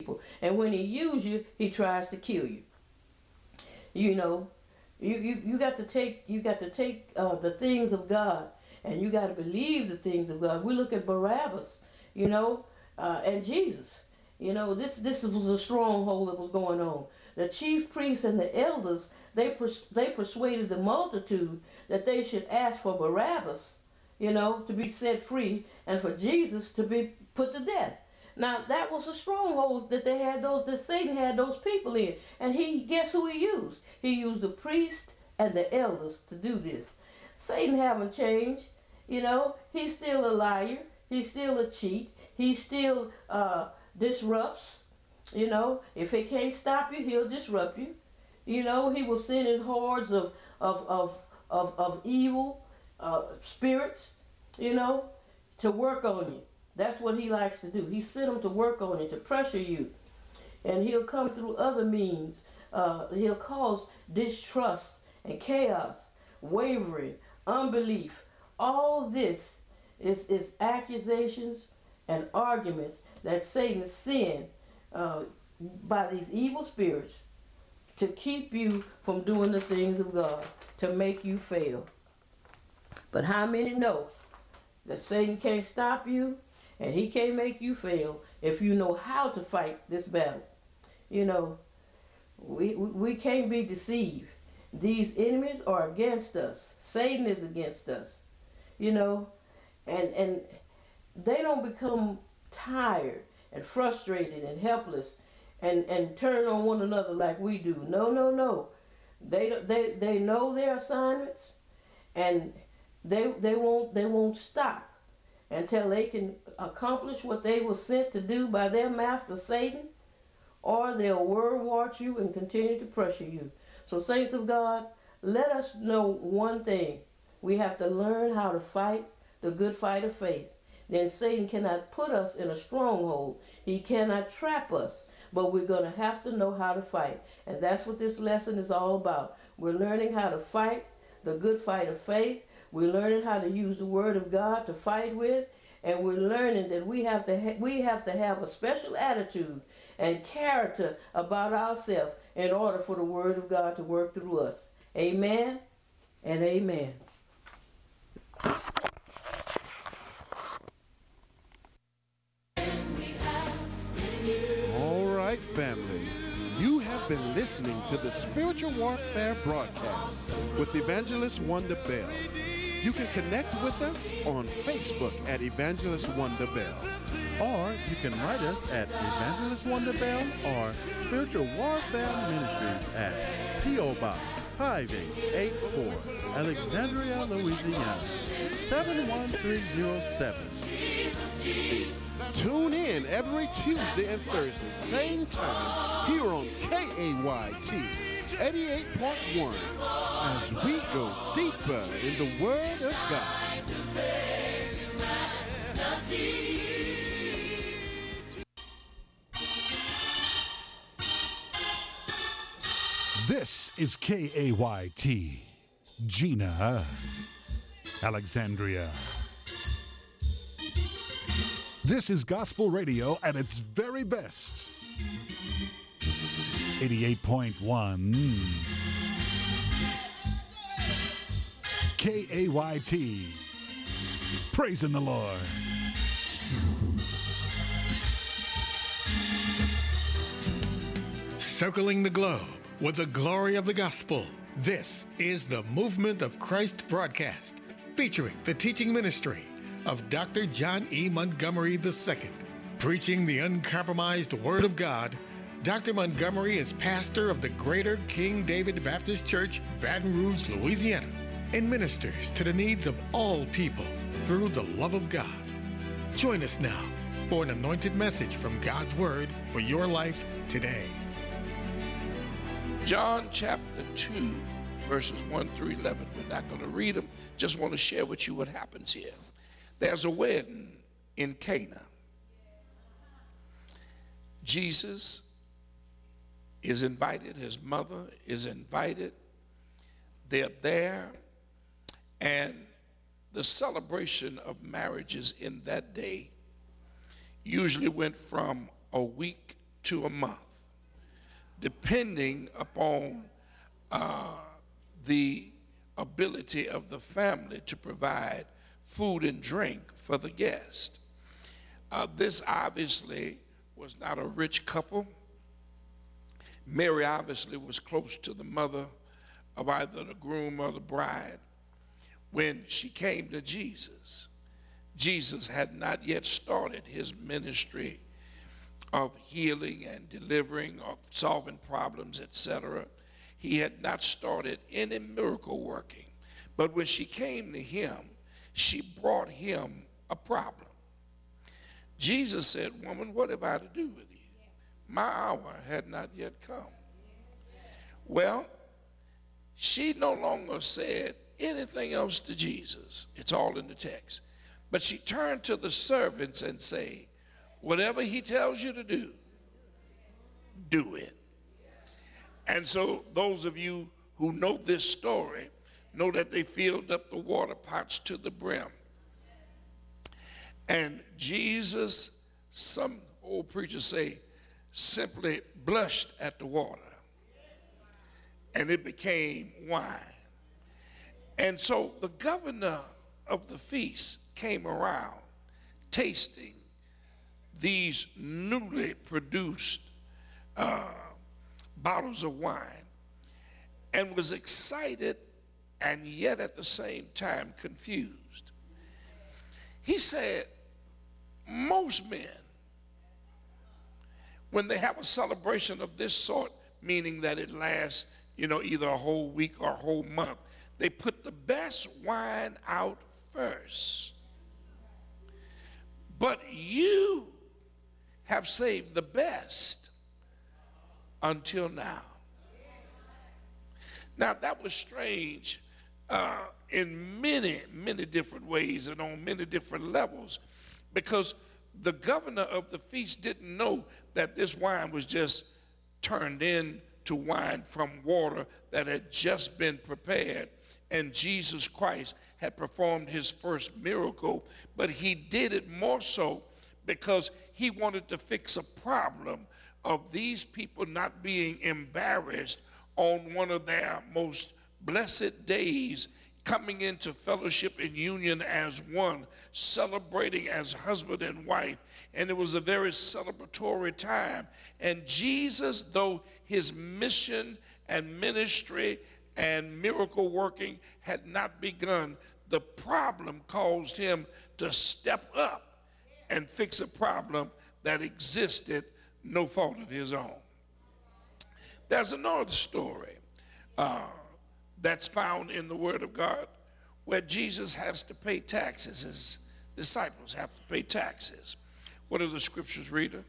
And when he uses you, he tries to kill you. You know, you got to take the things of God, and you got to believe the things of God. We look at Barabbas, you know, and Jesus. You know, this was a stronghold that was going on. The chief priests and the elders, they persuaded the multitude that they should ask for Barabbas, you know, to be set free, and for Jesus to be put to death. Now that was a stronghold that they had those that Satan had those people in, and he guess who he used? He used the priest and the elders to do this. Satan haven't changed, you know. He's still a liar. He's still a cheat. He still disrupts. You know, if he can't stop you, he'll disrupt you. You know, he will send in hordes of evil spirits, you know, to work on you. That's what he likes to do. He sent them to work on you, to pressure you. And he'll come through other means. He'll cause distrust and chaos, wavering, unbelief. All this is accusations and arguments that Satan sends by these evil spirits to keep you from doing the things of God, to make you fail. But how many know that Satan can't stop you and he can't make you fail if you know how to fight this battle? You know, we can't be deceived. These enemies are against us. Satan is against us. You know, and they don't become tired and frustrated and helpless and turn on one another like we do. No, no, no. They know their assignments, and they won't stop until they can accomplish what they were sent to do by their master Satan, or they'll word watch you and continue to pressure you. So saints of God, let us know one thing. We have to learn how to fight the good fight of faith. Then Satan cannot put us in a stronghold. He cannot trap us. But we're going to have to know how to fight. And that's what this lesson is all about. We're learning how to fight the good fight of faith. We're learning how to use the word of God to fight with. And we're learning that we have to have a special attitude and character about ourselves in order for the word of God to work through us. Amen and amen. All right, family. You have been listening to the Spiritual Warfare broadcast with Evangelist Wonder Bell. You can connect with us on Facebook at Evangelist Wonder Bell. Or you can write us at Evangelist Wonder Bell or Spiritual Warfare Ministries at P.O. Box 5884, Alexandria, Louisiana, 71307. Tune in every Tuesday and Thursday, same time, here on KAYT 88.1, as we go deeper in the Word of God. This is KAYT, Gina, Alexandria. This is gospel radio at its very best. 88.1 KAYT. Praising the Lord. Circling the globe with the glory of the gospel. This is the Movement of Christ broadcast, featuring the teaching ministry of Dr. John E. Montgomery II. Preaching the uncompromised Word of God, Dr. Montgomery is pastor of the Greater King David Baptist Church, Baton Rouge, Louisiana, and ministers to the needs of all people through the love of God. Join us now for an anointed message from God's Word for your life today. John chapter 2, verses 1 through 11. We're not going to read them. Just want to share with you what happens here. There's a wedding in Cana. Jesus is invited. His mother is invited. They're there. And the celebration of marriages in that day usually went from a week to a month, depending upon the ability of the family to provide food and drink for the guest. This obviously was not a rich couple. Mary obviously was close to the mother of either the groom or the bride. When she came to Jesus, Jesus had not yet started his ministry of healing and delivering, of solving problems, etc. He had not started any miracle working. But when she came to him, she brought him a problem. Jesus said, "Woman, what have I to do with you? My hour had not yet come." Well, she no longer said anything else to Jesus. It's all in the text. But she turned to the servants and said, "Whatever he tells you to do, do it." And so those of you who know this story know that they filled up the water pots to the brim. And Jesus, some old preachers say, simply blushed at the water. And it became wine. And so the governor of the feast came around tasting these newly produced bottles of wine and was excited and yet at the same time confused. He said, most men, when they have a celebration of this sort, meaning that it lasts, either a whole week or a whole month, they put the best wine out first. But you have saved the best until now. Now, that was strange in many, many different ways and on many different levels, because the governor of the feast didn't know that this wine was just turned into wine from water that had just been prepared, and Jesus Christ had performed his first miracle. But he did it more so because he wanted to fix a problem of these people not being embarrassed on one of their most blessed days, coming into fellowship and union as one, celebrating as husband and wife. And it was a very celebratory time. And Jesus, though his mission and ministry and miracle working had not begun, the problem caused him to step up and fix a problem that existed, no fault of his own. There's another story that's found in the Word of God where Jesus has to pay taxes. His disciples have to pay taxes. What are the scriptures, reader?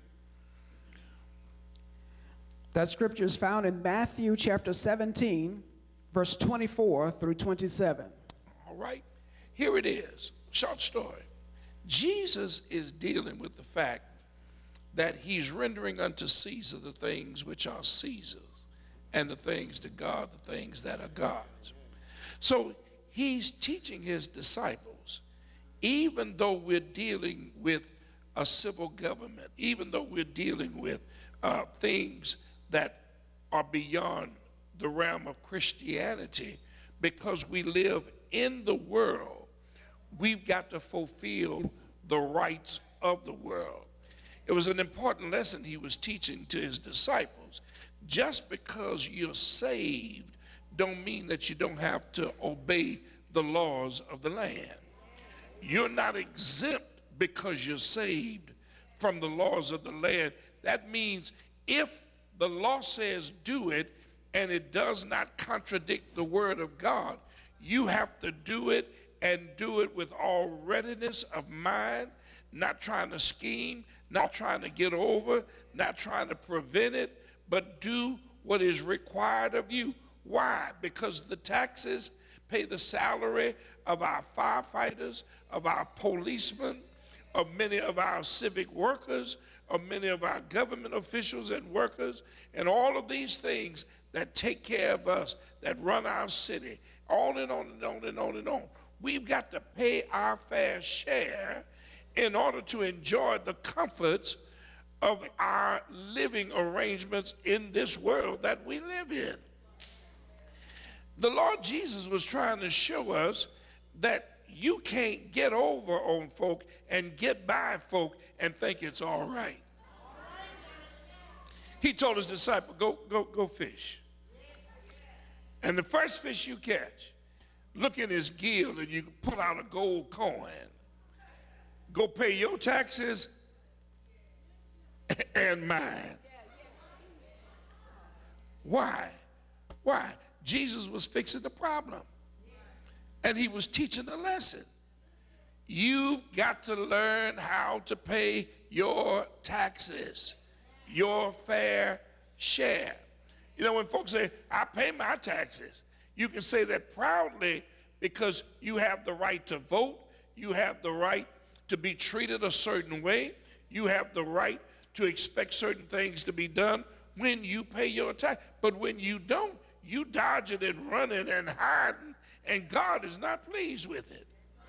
That scripture is found in Matthew chapter 17, verse 24 through 27. All right. Here it is. Short story. Jesus is dealing with the fact that he's rendering unto Caesar the things which are Caesar's, and the things to God, the things that are God's. So he's teaching his disciples, even though we're dealing with a civil government, even though we're dealing with things that are beyond the realm of Christianity, because we live in the world, we've got to fulfill the rights of the world. It was an important lesson he was teaching to his disciples. Just because you're saved don't mean that you don't have to obey the laws of the land. You're not exempt because you're saved from the laws of the land. That means if the law says do it and it does not contradict the word of God, you have to do it and do it with all readiness of mind, not trying to scheme, not trying to get over, not trying to prevent it, but do what is required of you. Why? Because the taxes pay the salary of our firefighters, of our policemen, of many of our civic workers, of many of our government officials and workers, and all of these things that take care of us, that run our city, on and on and on and on and on. We've got to pay our fair share in order to enjoy the comforts of our living arrangements in this world that we live in. The Lord Jesus was trying to show us that you can't get over on folk and get by folk and think it's all right. He told his disciple, go fish. And the first fish you catch, look in his gill and you pull out a gold coin. Go pay your taxes and mine. Why? Why? Jesus was fixing the problem. And he was teaching a lesson. You've got to learn how to pay your taxes, your fair share. You know, when folks say, I pay my taxes, you can say that proudly because you have the right to vote, you have the right to be treated a certain way, you have the right to expect certain things to be done when you pay your tax. But when you don't, you dodging and running and hiding, and God is not pleased with it.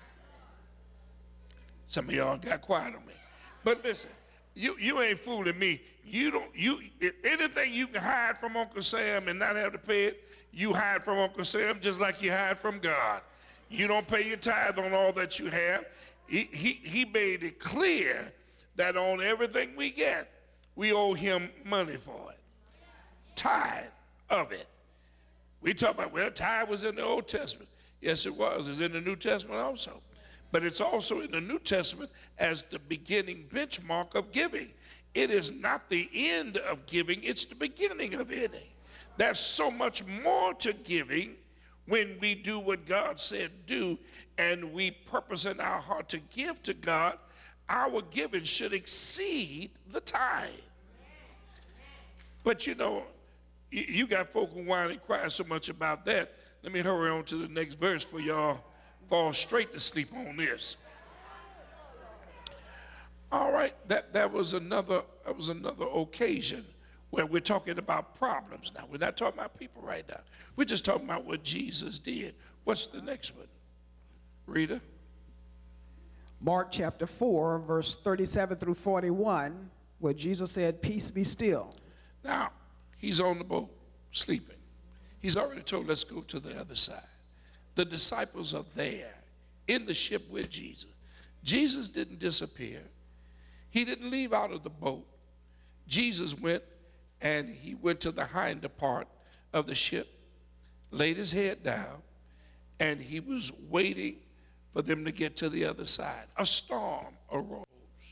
Some of y'all got quiet on me. But listen, you ain't fooling me. Anything you can hide from Uncle Sam and not have to pay it, you hide from Uncle Sam just like you hide from God. You don't pay your tithe on all that you have. He made it clear that on everything we get, we owe him money for it. Tithe of it. We talk about, well, tithe was in the Old Testament. Yes, it was. It's in the New Testament also. But it's also in the New Testament as the beginning benchmark of giving. It is not the end of giving, it's the beginning of it. There's so much more to giving when we do what God said do, and we purpose in our heart to give to God. Our giving should exceed the tithe. But you know, you got folk who whine and cry so much about that. Let me hurry on to the next verse for y'all fall straight to sleep on this. All right, that was another occasion where we're talking about problems now. We're not talking about people right now. We're just talking about what Jesus did. What's the next one? Rita? Mark chapter 4, verse 37 through 41, where Jesus said, peace be still. Now, he's on the boat, sleeping. He's already told, let's go to the other side. The disciples are there in the ship with Jesus. Jesus didn't disappear. He didn't leave out of the boat. Jesus went and he went to the hinder part of the ship, laid his head down, and he was waiting for them to get to the other side. A storm arose.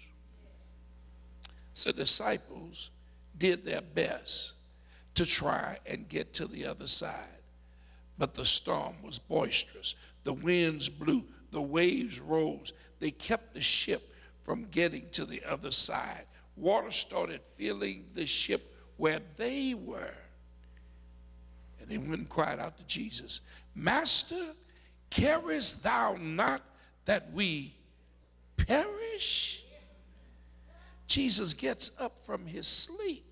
So the disciples did their best to try and get to the other side. But the storm was boisterous. The winds blew. The waves rose. They kept the ship from getting to the other side. Water started filling the ship where they were. And they went and cried out to Jesus, Master, carest thou not that we perish? Jesus gets up from his sleep.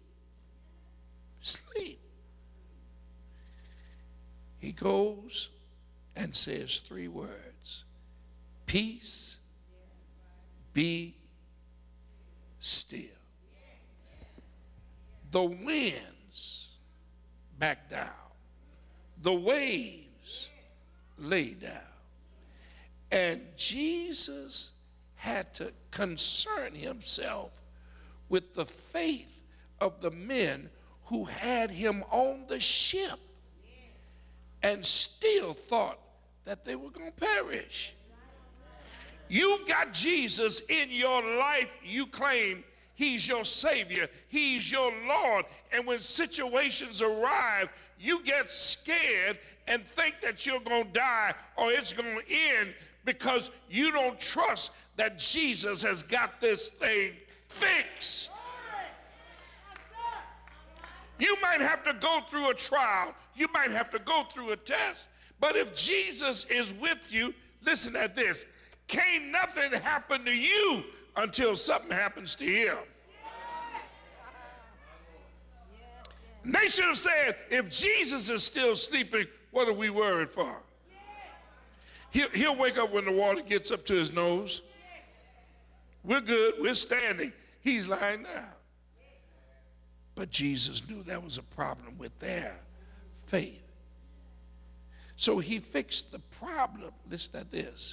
He goes and says 3 words. Peace, be still. The winds back down. The waves lay down. And Jesus had to concern himself with the faith of the men who had him on the ship and still thought that they were going to perish. You've got Jesus in your life. You claim he's your Savior. He's your Lord. And when situations arrive, you get scared and think that you're going to die or it's going to end because you don't trust that Jesus has got this thing fixed. You might have to go through a trial. You might have to go through a test. But if Jesus is with you, listen at this. Can't nothing happen to you until something happens to him. And they should have said, if Jesus is still sleeping, what are we worried for? He'll wake up when the water gets up to his nose. We're good. We're standing. He's lying down. But Jesus knew there was a problem with their faith. So he fixed the problem. Listen to this.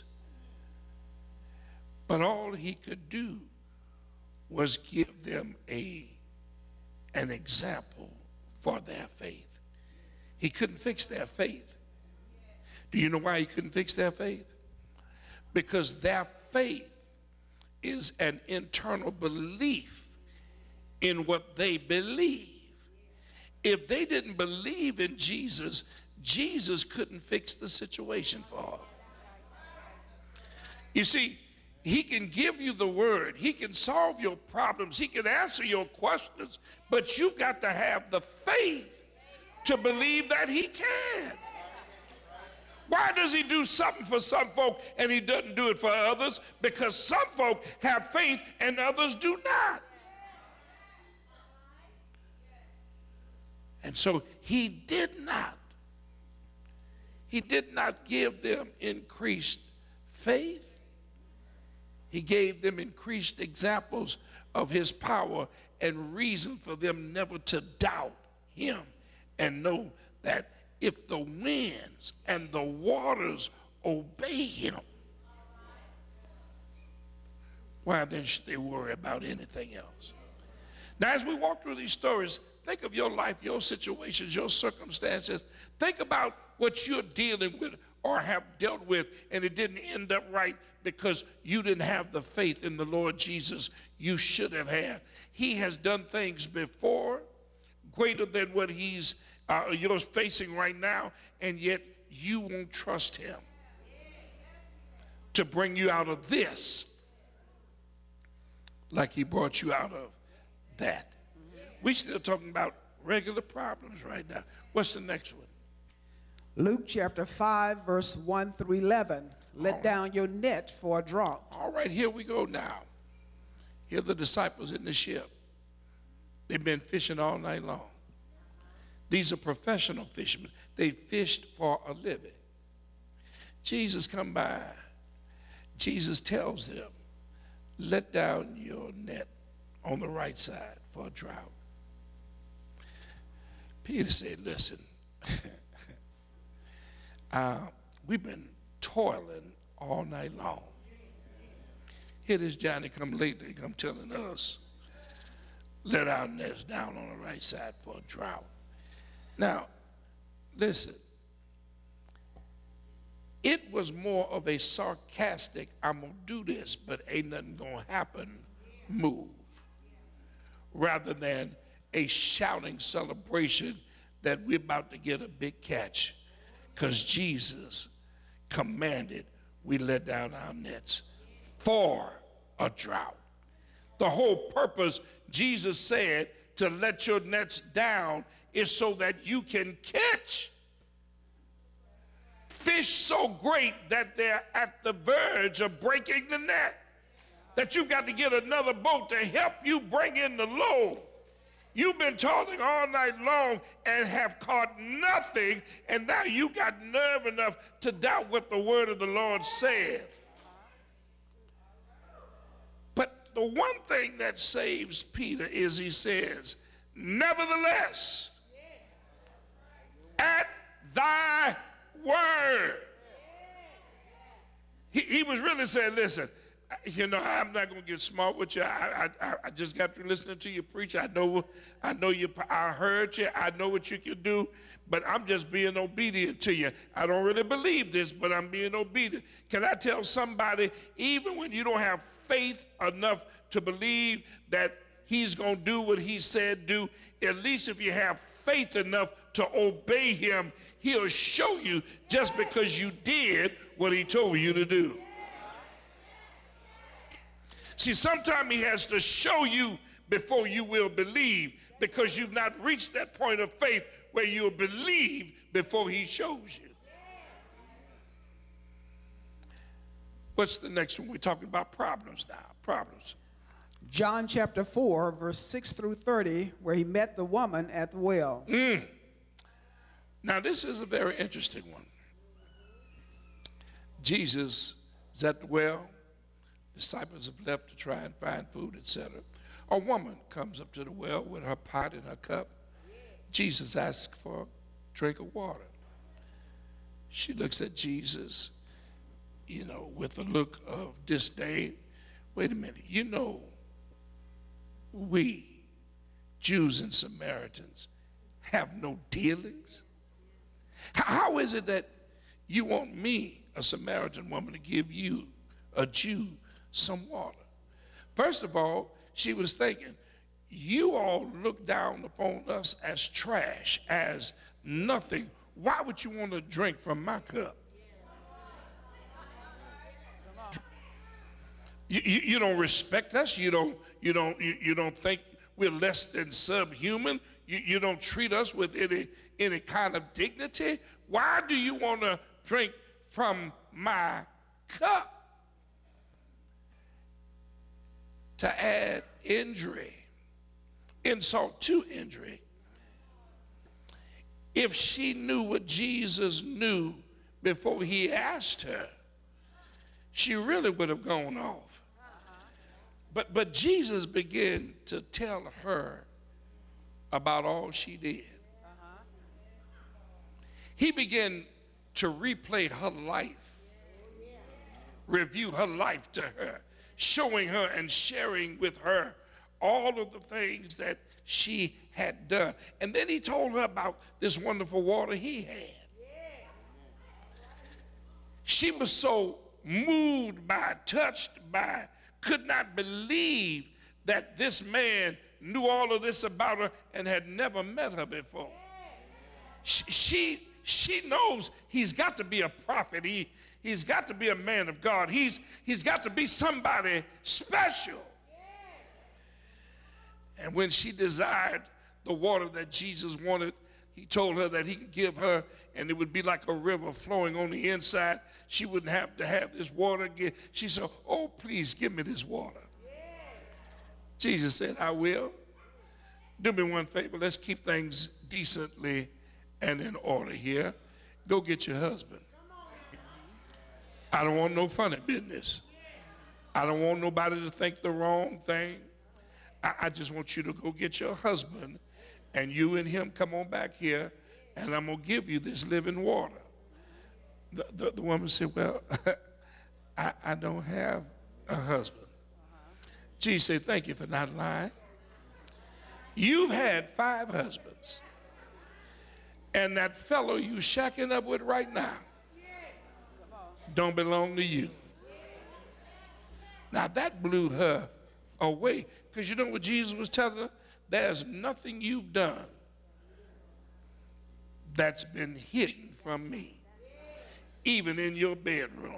But all he could do was give them an example for their faith. He couldn't fix their faith. Do you know why he couldn't fix their faith? Because their faith is an internal belief in what they believe. If they didn't believe in Jesus, Jesus couldn't fix the situation for them. You see, he can give you the word. He can solve your problems. He can answer your questions. But you've got to have the faith to believe that he can. Why does he do something for some folk and he doesn't do it for others? Because some folk have faith and others do not. And so he did not give them increased faith. He gave them increased examples of his power and reason for them never to doubt him and know that if the winds and the waters obey him, why then should they worry about anything else? Now, as we walk through these stories, think of your life, your situations, your circumstances. Think about what you're dealing with or have dealt with, and it didn't end up right because you didn't have the faith in the Lord Jesus you should have had. He has done things before greater than what you're facing right now, and yet you won't trust him to bring you out of this like he brought you out of that. We're still talking about regular problems right now. What's the next one? Luke chapter 5, verse 1 through 11. Let down your net for a draught. All right, here we go now. Here are the disciples in the ship. They've been fishing all night long. These are professional fishermen. They fished for a living. Jesus come by. Jesus tells them, let down your net on the right side for a drought. Peter said, listen, we've been toiling all night long. Here this Johnny come lately, come telling us, let our nets down on the right side for a drought. Now, listen, it was more of a sarcastic, I'm going to do this, but ain't nothing going to happen move, rather than a shouting celebration that we're about to get a big catch because Jesus commanded we let down our nets for a drought. The whole purpose, Jesus said, to let your nets down is so that you can catch fish so great that they're at the verge of breaking the net, that you've got to get another boat to help you bring in the load. You've been toiling all night long and have caught nothing, and now you got nerve enough to doubt what the word of the Lord said. But the one thing that saves Peter is he says, nevertheless, at thy word. He was really saying, listen, you know, I'm not going to get smart with you. I just got through listening to you preach. I know you. I heard you. I know what you can do, but I'm just being obedient to you. I don't really believe this, but I'm being obedient. Can I tell somebody, even when you don't have faith enough to believe that he's going to do what he said do, at least if you have faith enough to obey him, he'll show you just because you did what he told you to do. See, sometimes he has to show you before you will believe, because you've not reached that point of faith where you'll believe before he shows you. What's the next one? We're talking about problems now. Problems. John chapter 4, verse 6 through 30, where he met the woman at the well. Now, this is a very interesting one. Jesus is at the well. Disciples have left to try and find food, etc. A woman comes up to the well with her pot and her cup. Jesus asks for a drink of water. She looks at Jesus, with a look of disdain. Wait a minute, we, Jews and Samaritans, have no dealings? How is it that you want me, a Samaritan woman, to give you, a Jew, some water? First of all, she was thinking, you all look down upon us as trash, as nothing. Why would you want to drink from my cup? You don't respect us. You don't think we're less than subhuman. You don't treat us with any kind of dignity. Why do you want to drink from my cup? To add insult to injury, if she knew what Jesus knew before he asked her, she really would have gone off. But Jesus began to tell her about all she did. He began to replay her life, review her life to her, showing her and sharing with her all of the things that she had done. And then he told her about this wonderful water he had. She was so moved by, touched by, could not believe that this man knew all of this about her and had never met her before. She knows he's got to be a prophet. He's got to be a man of God. He's got to be somebody special. And when she desired the water that Jesus wanted, he told her that he could give her, and it would be like a river flowing on the inside. She wouldn't have to have this water again. She said, oh, please give me this water. Jesus said, I will. Do me one favor. Let's keep things decently and in order here. Go get your husband. I don't want no funny business. I don't want nobody to think the wrong thing. I just want you to go get your husband, and you and him come on back here, and I'm going to give you this living water. The woman said, well, I don't have a husband. Jesus said, thank you for not lying. You've had 5 husbands, and that fellow you shacking up with right now don't belong to you. Now that blew her away, because you know what Jesus was telling her? There's nothing you've done that's been hidden from me, even in your bedroom.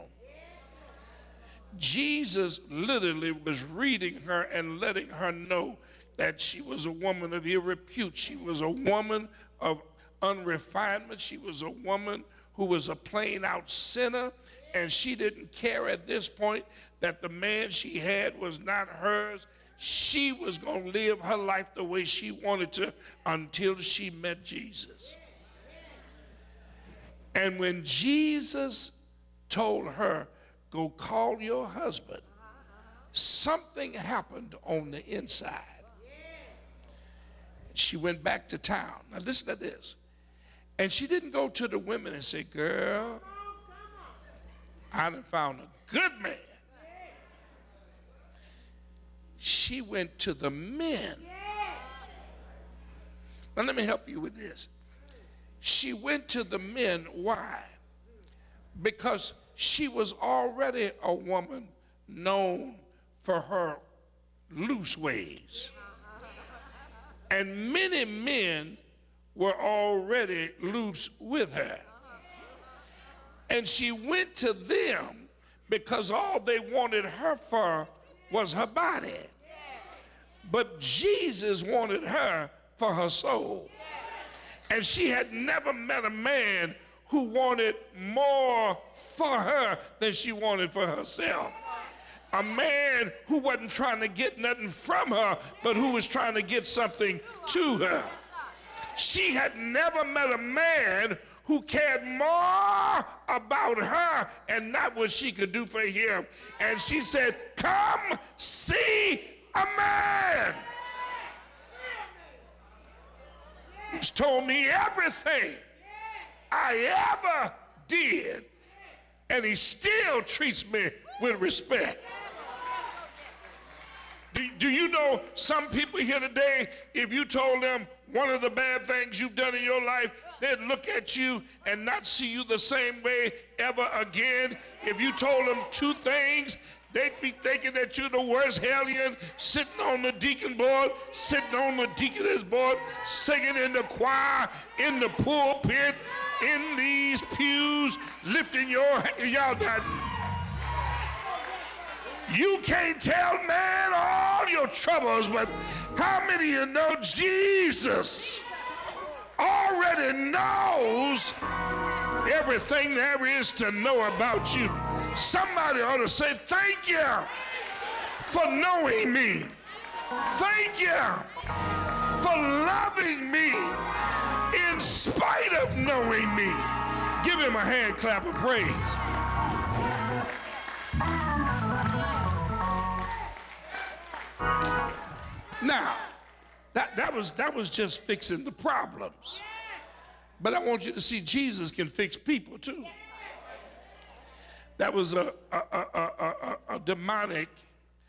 Jesus literally was reading her and letting her know that she was a woman of ill repute. She was a woman of unrefinement. She was a woman who was a plain out sinner, and she didn't care at this point that the man she had was not hers. She was going to live her life the way she wanted to until she met Jesus. And when Jesus told her, go call your husband, something happened on the inside. She went back to town. Now listen to this. And she didn't go to the women and say, girl, I done found a good man. She went to the men. Now let me help you with this. She went to the men. Why? Because she was already a woman known for her loose ways. And many men were already loose with her. And she went to them because all they wanted her for was her body. But Jesus wanted her for her soul. And she had never met a man who wanted more for her than she wanted for herself. A man who wasn't trying to get nothing from her, but who was trying to get something to her. She had never met a man who cared more about her and not what she could do for him. And she said, come see a man who's told me everything I ever did, and he still treats me with respect. Do you know some people here today, if you told them one of the bad things you've done in your life, they'd look at you and not see you the same way ever again? If you told them two things, they'd be thinking that you're the worst hellion, sitting on the deacon board, sitting on the deaconess board, singing in the choir, in the pulpit, in these pews, lifting your hand. Y'all not. You can't tell man all your troubles, but how many of you know Jesus already knows everything there is to know about you? Somebody ought to say, thank you for knowing me. Thank you for loving me in spite of knowing me. Give him a hand clap of praise. Now, that was just fixing the problems. But I want you to see Jesus can fix people too. That was a demoniac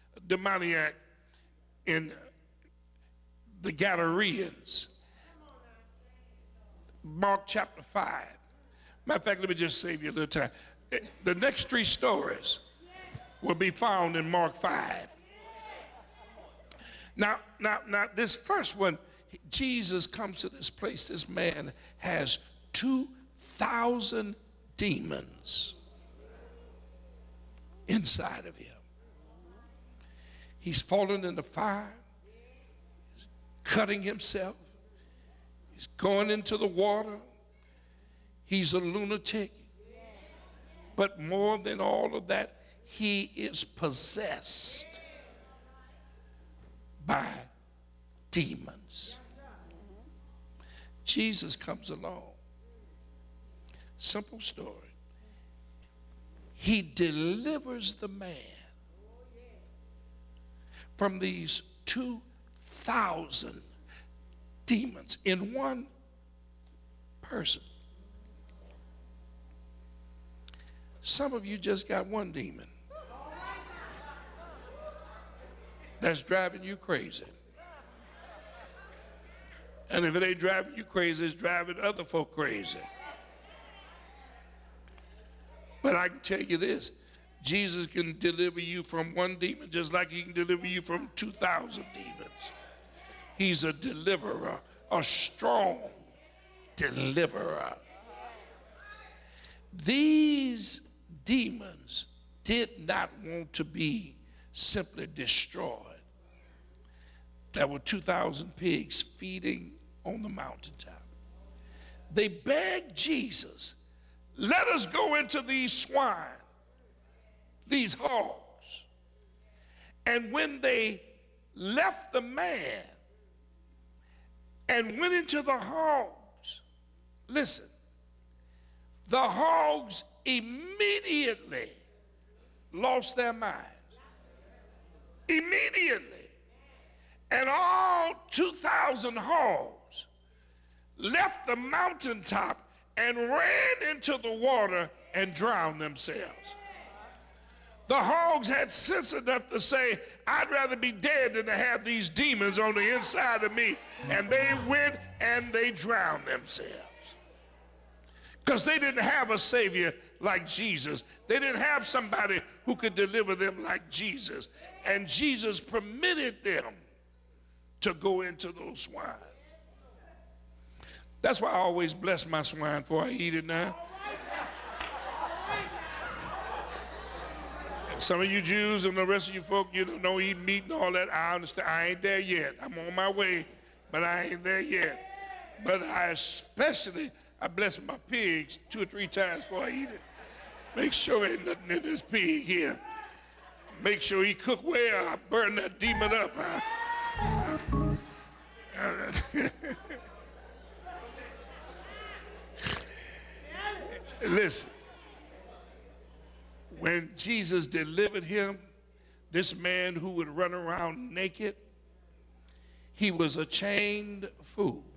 in the Gadareans. Mark chapter 5. Matter of fact, let me just save you a little time. The next three stories will be found in Mark 5. Now, this first one, Jesus comes to this place. This man has 2,000 demons inside of him. He's fallen in the fire. He's cutting himself. He's going into the water. He's a lunatic. But more than all of that, he is possessed by demons. Jesus comes along. Simple story. He delivers the man from these 2,000 demons in one person. Some of you just got one demon that's driving you crazy. And if it ain't driving you crazy, it's driving other folk crazy. But I can tell you this, Jesus can deliver you from one demon just like he can deliver you from 2,000 demons. He's a deliverer, a strong deliverer. These demons did not want to be simply destroyed. There were 2,000 pigs feeding on the mountaintop. They begged Jesus, let us go into these swine, these hogs. And when they left the man and went into the hogs, listen, the hogs immediately lost their minds. Immediately. And all 2,000 hogs left the mountaintop and ran into the water and drowned themselves. The hogs had sense enough to say, I'd rather be dead than to have these demons on the inside of me. And they went and they drowned themselves. Because they didn't have a Savior like Jesus. They didn't have somebody who could deliver them like Jesus. And Jesus permitted them to go into those swine. That's why I always bless my swine before I eat it now. Some of you Jews and the rest of you folk, you don't eat meat and all that. I understand. I ain't there yet. I'm on my way, but I ain't there yet. But I bless my pigs 2 or 3 times before I eat it. Make sure ain't nothing in this pig here. Make sure he cook well. I burn that demon up. Listen, when Jesus delivered him, This man who would run around naked, he was a chained fool.